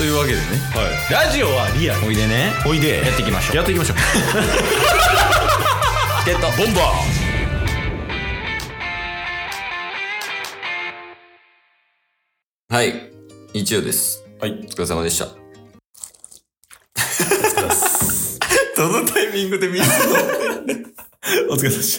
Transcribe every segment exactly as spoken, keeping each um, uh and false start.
というわけでね、 はい、ラジオはリアル。 おいでね、 おいでやっていきましょう。 やっていきましょう。 チケットボンバー。はい、日曜です。 はい、 お疲れ様でした。 お疲れ様です。 どのタイミングで見るの？ お疲れ様でした。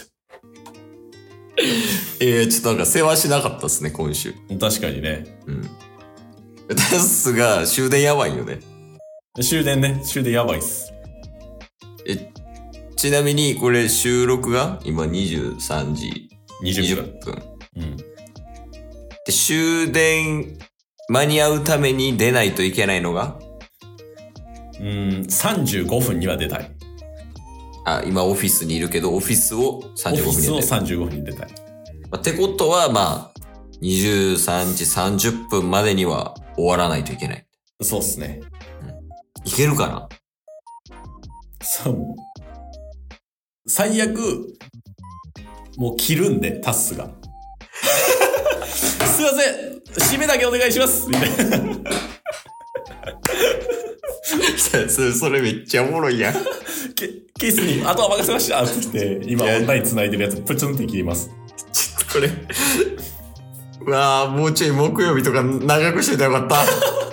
えー、ちょっとなんか世話しなかったですね、今週。 確かにね。 うん。タスが終電やばいよね。 終電ね、終電やばいっす。 え、ちなみにこれ収録が今にじゅうさんじにじゅっぷん。 うん。 で、終電間に合うために出ないといけないのがうん、さんじゅうごふんには出たい。 あ、今オフィスにいるけど、オフィスをさんじゅうごふんに出たい。 オフィスをさんじゅうごふんに出たい。 まあ、ってことは、まあ、にじゅうさんじさんじゅっぷんまでには終わらないといけない。 そうっすね。 うん、いけるかな？ そう。最悪、もう切るんで、タッスが。すいません、締めだけお願いしますみたいな。 それ、それめっちゃおもろいやん。 ケ, ケースに、あとは任せましたって言って、今オンライン繋いでるやつ、プツンって切ります。 ちょっとこれ。うわぁ、もうちょい木曜日とか長くしてたらよかった。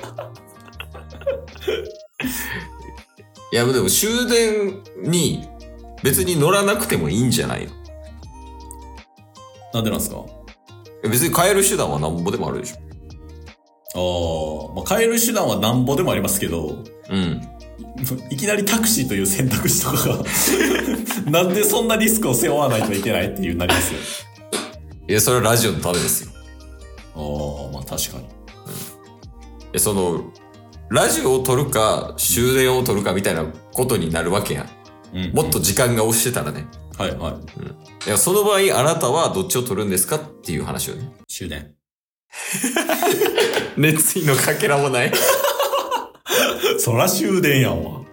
いや、でも終電に別に乗らなくてもいいんじゃないの？ なんでなんですか？ 別に帰る手段はなんぼでもあるでしょ。ああ、まあ、帰る手段はなんぼでもありますけど、 うん。 いきなりタクシーという選択肢とかが、なんでそんなリスクを背負わないといけないっていうなりますよ。 いや、それはラジオのためですよ。 ああ、まあ確かに。うん。 え、その、ラジオを撮るか、終電を撮るかみたいなことになるわけやん。うん、うん。もっと時間が押してたらね。 はいはい。うん。 いや、その場合、あなたはどっちを撮るんですかっていう話をね。 終電。 熱意のかけらもない。 そら終電やんわ。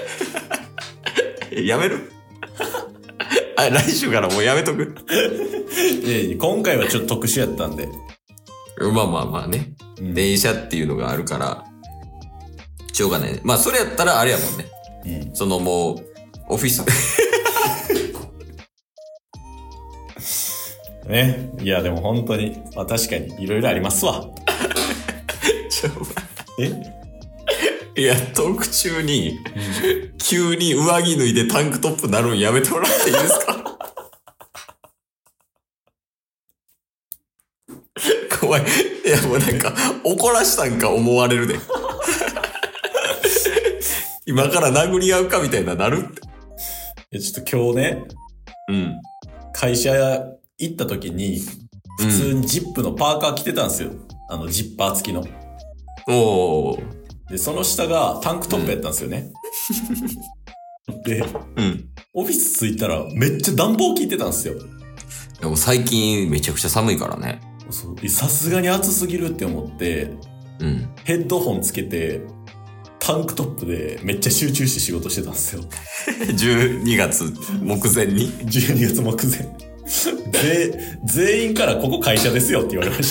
やめる？あ、来週からもうやめとく。 いやいや、今回はちょっと特殊やったんで。 まあまあまあね。うん、電車っていうのがあるから、しょうがないね。まあそれやったらあれやもんね。うん、そのもう、オフィス。 ね。いやでも本当に、まあ確かにいろいろありますわ。 ちょ、 えいや、トーク中に、うん、急に上着脱いでタンクトップなるんやめてもらっていいですか？怖い。いや、もうなんか、怒らしたんか思われるで。今から殴り合うかみたいななるって。 いや、ちょっと今日ね、 うん。 会社行った時に、普通にジップのパーカー着てたんですよ。うん、あの、ジッパー付きの。 おー。 で、その下がタンクトップやったんですよね。うん、で、 うん。 オフィス着いたらめっちゃ暖房効いてたんですよ。 でも最近めちゃくちゃ寒いからね。 そう。さすがに暑すぎるって思って、 うん。 ヘッドホンつけて、タンクトップでめっちゃ集中して仕事してたんですよ。 じゅうにがつ目前にじゅうにがつ目前。ぜ、全員からここ会社ですよって言われました。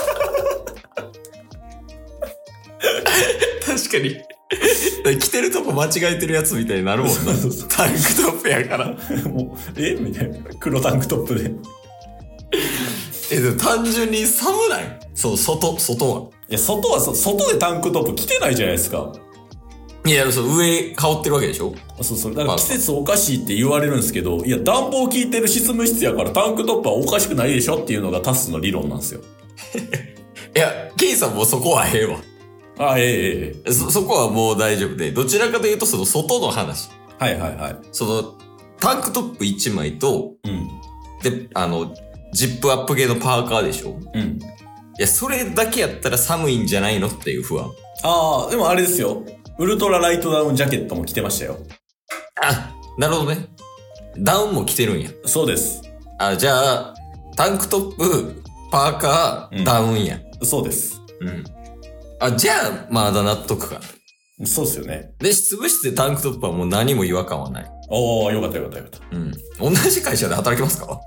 確かに。着てるとこ間違えてるやつみたいになるもんな。そうそうそう、タンクトップやから。 もう、えみたいな。黒タンクトップで。 え、でも単純に寒ない？そう、外、外は。 いや、外は、外でタンクトップ着てないじゃないですか。 いや、そう、上羽織ってるわけでしょ？ そうそう。だから季節おかしいって言われるんですけど、いや、暖房効いてる執務室やからタンクトップはおかしくないでしょっていうのがタスの理論なんですよ。 いや、ケイさんもそこはええわ。 ああ、ええええ。 そ、そこはもう大丈夫で、どちらかというとその外の話。 はいはいはい。 その、タンクトップいちまいと、 うん。 で、あの、ジップアップ系のパーカーでしょ？ うん。 いや、それだけやったら寒いんじゃないのっていう不安。 ああ、でもあれですよ。ウルトラライトダウンジャケットも着てましたよ。 あ、なるほどね。ダウンも着てるんや。 そうです。 あ、じゃあ、タンクトップ、パーカー、うん、ダウンや。 そうです。 うん。あ、じゃあ、まだ納得か。 そうっすよね。 で、執務室でタンクトップはもう何も違和感はない。 おー、よかったよかったよかった。 うん。同じ会社で働きますか？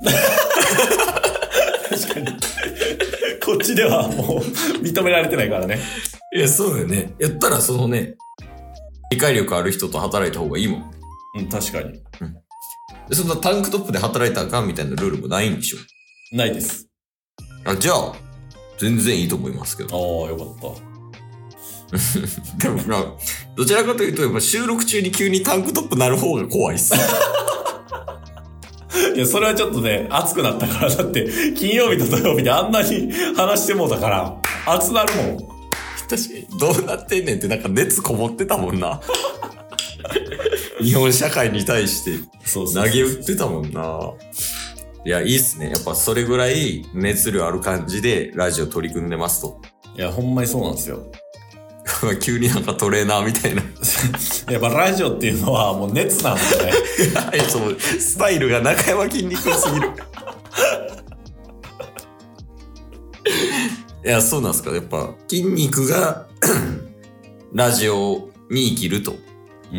確かに。こっちではもう認められてないからね。 いいや、そうだよね。やったらそのね、理解力ある人と働いた方がいいもん。 うん、確かに。 うん。で、そんなタンクトップで働いたらあかんみたいなルールもないんでしょ？ ないです。 あ、じゃあ、全然いいと思いますけど。 ああ、よかった。 でもまあ、どちらかというと、やっぱ収録中に急にタンクトップなる方が怖いっす。 いや、それはちょっとね、熱くなったから。だって、金曜日と土曜日であんなに話してもうたから、熱なるもん。 確かに、どうなってんねんってなんか熱こもってたもんな。日本社会に対して投げ打ってたもんな。いや、いいっすね。やっぱそれぐらい熱量ある感じでラジオ取り組んでますと。 いや、ほんまにそうなんですよ。 急になんかトレーナーみたいな。 やっぱラジオっていうのはもう熱なんですね。 いや、そう、スタイルが中山筋肉すぎる。いや、そうなんですか。やっぱ筋肉がラジオに生きると。 うん。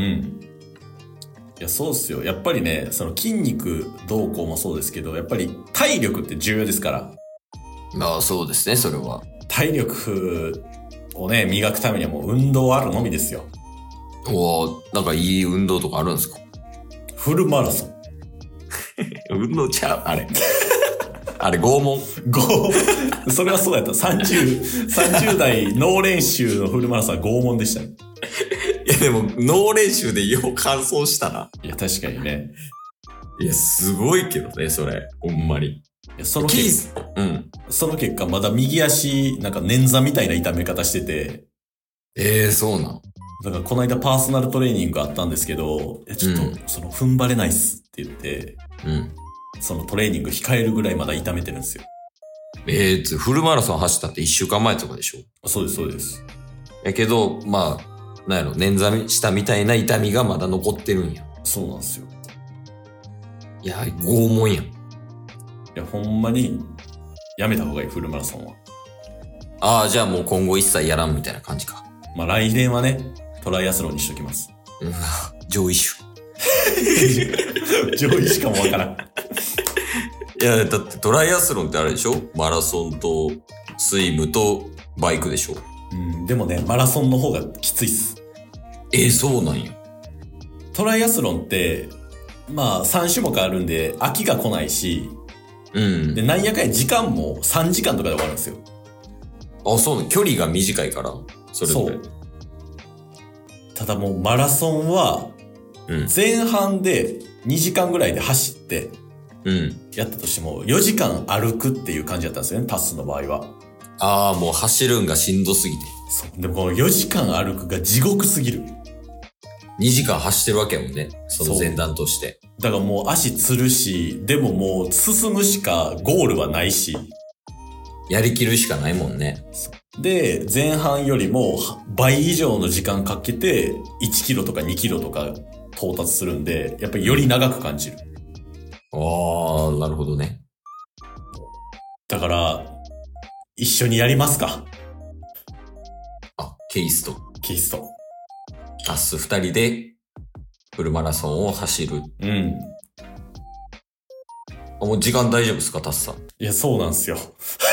いや、そうっすよ。やっぱりね、その筋肉どうこうもそうですけど、やっぱり体力って重要ですから。 まあ、そうですね、それは。 体力をね、磨くためにはもう運動あるのみですよ。 おー、なんかいい運動とかあるんですか？ フルマラソン。 運動ちゃうあれ。あれ、拷問。 拷、それはそうやった。さんじゅう、さんじゅう代脳練習のフルマラソンは拷問でしたね。 いや、でも、脳練習でよう完走したな。 いや、確かにね。 いや、すごいけどね、それ。ほんまに。いや、その結果、うん。その結果、まだ右足、なんか捻挫みたいな痛め方してて。 ええー、そうなん。 だから、この間パーソナルトレーニングがあったんですけど、いや、ちょっと、うん、その、踏ん張れないっすって言って、うん。そのトレーニング控えるぐらいまだ痛めてるんですよ。 ええー、フルマラソン走ったっていっしゅうかんまえとかでしょ？ そうです、そうです。 やけど、まあ、なんやろ、捻挫したみたいな痛みがまだ残ってるんや。 そうなんですよ。 いや、拷問やん。いや、ほんまに、やめた方がいい、フルマラソンは。 ああ、じゃあもう今後一切やらんみたいな感じか。 まあ来年はね、トライアスロンにしときます。 うん、上位種。 上位しかもわからん。 いや、だってトライアスロンってあれでしょ？マラソンとスイムとバイクでしょ？ うん、でもね、マラソンの方がきついっす。 えー、そうなんや。 トライアスロンって、まあさん種目あるんで飽きが来ないし、うん。で、なんやかんや時間もさんじかんとかで終わるんですよ。 あ、そうなの。距離が短いから、それぞれ。そう。 ただもうマラソンは、前半でにじかんぐらいで走って、うん。やったとしてもよじかん歩くっていう感じだったんですよね、タスの場合は。 ああ、もう走るんがしんどすぎて。 そう。でもこのよじかん歩くが地獄すぎる。 にじかん走ってるわけやもんね。その前段として。 だからもう足つるし、でももう進むしかゴールはないし。 やりきるしかないもんね。 で、前半よりも倍以上の時間かけていちキロとかにキロとか到達するんで、やっぱりより長く感じる。 ああ、なるほどね。 だから、一緒にやりますか。 あ、ケイスと。 ケイスと。 タス二人でフルマラソンを走る。うん。あ、もう時間大丈夫ですか、タスさん。 いや、そうなんすよ。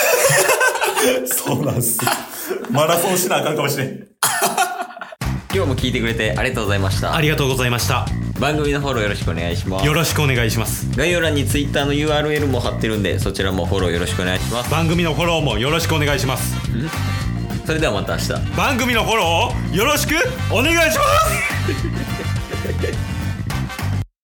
そうなんすよ。マラソンしなあかんかもしれん。 今日も聞いてくれてありがとうございました。 ありがとうございました。 番組のフォローよろしくお願いします。 よろしくお願いします。 概要欄に Twitter の ユーアールエル も貼ってるんで、そちらもフォローよろしくお願いします。 番組のフォローもよろしくお願いします。 それではまた明日。 番組のフォローをよろしくお願いします。